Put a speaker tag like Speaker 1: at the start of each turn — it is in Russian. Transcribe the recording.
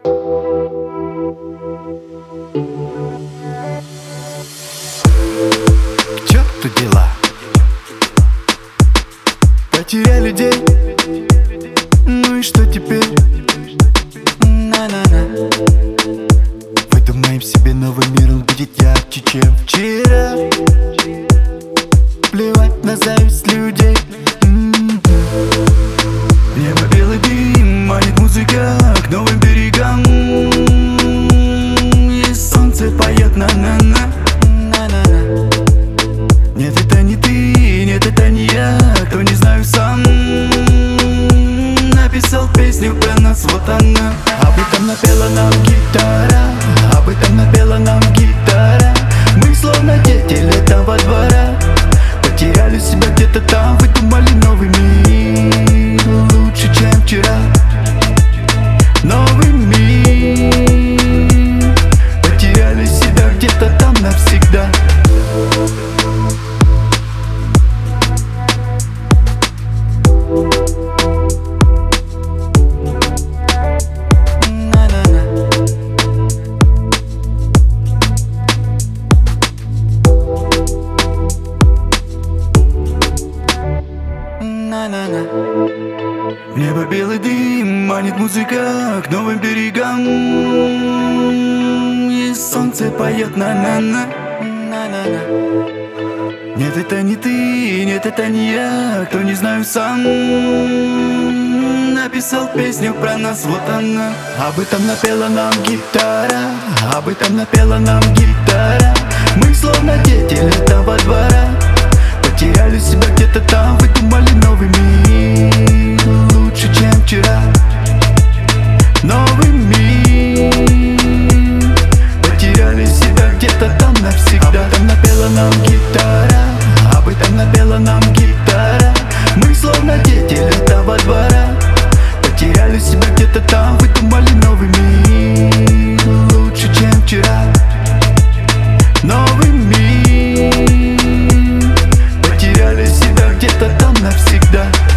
Speaker 1: К черту дела, потеряли день. Ну и что теперь? На-на-на. Выдумаем себе новый мир, он будет ярче, чем вчера. Плевать на зависть людей. Небо белый дым, манит музыка к новым берегам. И солнце поет на-на-на. Нет, это не ты, нет, это не я, кто не знаю сам. Написал песню про нас, вот она. Об этом напела нам гитара, об этом напела нам гитара. Мы словно дети летнего двора, потеряли себя где-то там, выдумали новый мир, лучше, чем вчера. Новый мир, потеряли себя где-то там навсегда. Небо белый дым, манит музыка к новым берегам. И солнце поет на-на-на. Нет, это не ты, нет, это не я, кто не знаю сам. Написал песню про нас, вот она. Об этом напела нам гитара, об этом напела нам гитара. Мы словно дети летнего двора, потеряли себя где-то там, выдумали новый мир, лучше, чем вчера. Новый мир, потеряли себя где-то там навсегда. Об этом напела нам гитара, об этом напела нам гитара. Мы словно дети летнего двора, потеряли себя где-то там, выдумали новый мир, лучше, чем вчера. Новый мир, потеряли себя где-то там навсегда.